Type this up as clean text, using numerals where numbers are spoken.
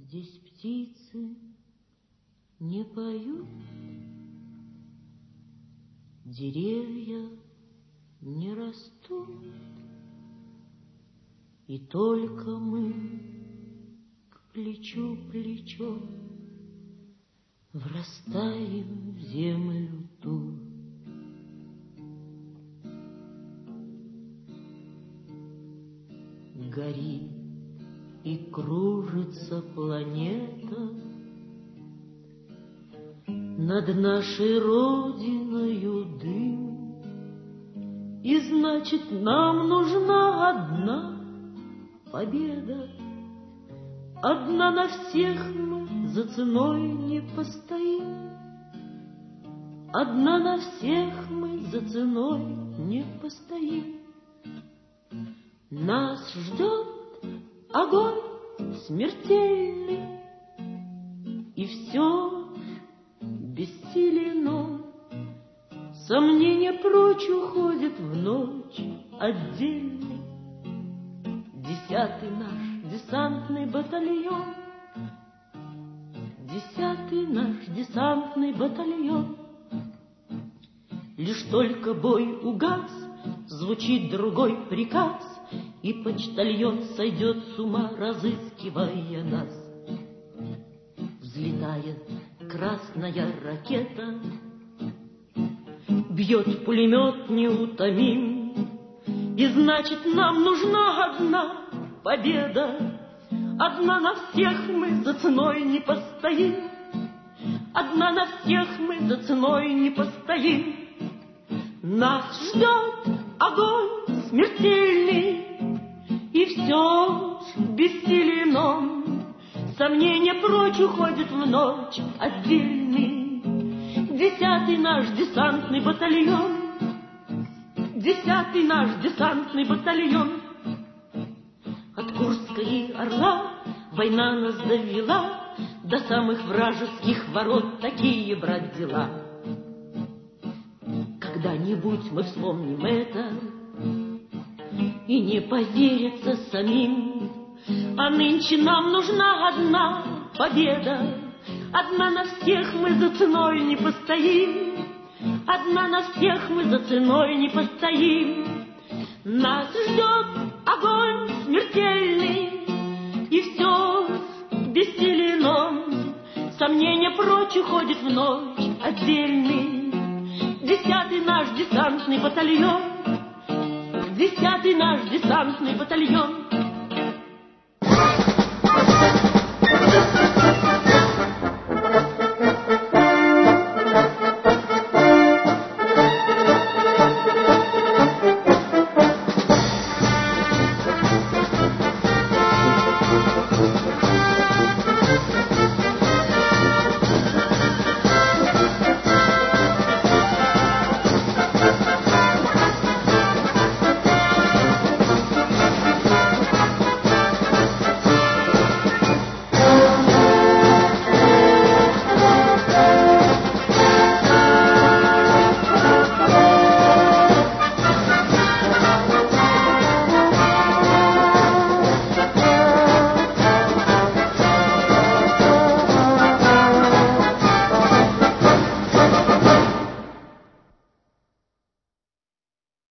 Здесь птицы не поют, деревья не растут, и только мы к плечу плечом врастаем в землю ту. Горит и кружится планета над нашей родиною дым, и значит, нам нужна одна победа. Одна на всех мы за ценой не постоим. Одна на всех мы за ценой не постоим. Нас ждет огонь смертельный, и все бессилен. Сомнения прочь уходят в ночь отдельный. 10-й наш десантный батальон, 10-й наш десантный батальон. Лишь только бой угас, звучит другой приказ, и почтальон сойдет с ума, разыскивая нас. Взлетает красная ракета, бьет пулемет неутомим, и значит, нам нужна одна победа. Одна на всех мы за ценой не постоим. Одна на всех мы за ценой не постоим. Нас ждет огонь смертельный, и все ж бессилен он. Сомнения прочь уходят в ночь отдельный. 10-й наш десантный батальон, 10-й наш десантный батальон. От Курска и Орла война нас довела до самых вражеских ворот. Такие, брат, дела. Когда-нибудь мы вспомним это и не поверится самим. А нынче нам нужна одна победа. Одна на всех мы за ценой не постоим. Одна на всех мы за ценой не постоим. Нас ждет огонь смертельный, и все бессилен он. Сомнения прочь уходят в ночь отдельный. 10-й наш десантный батальон, 10-й наш десантный батальон.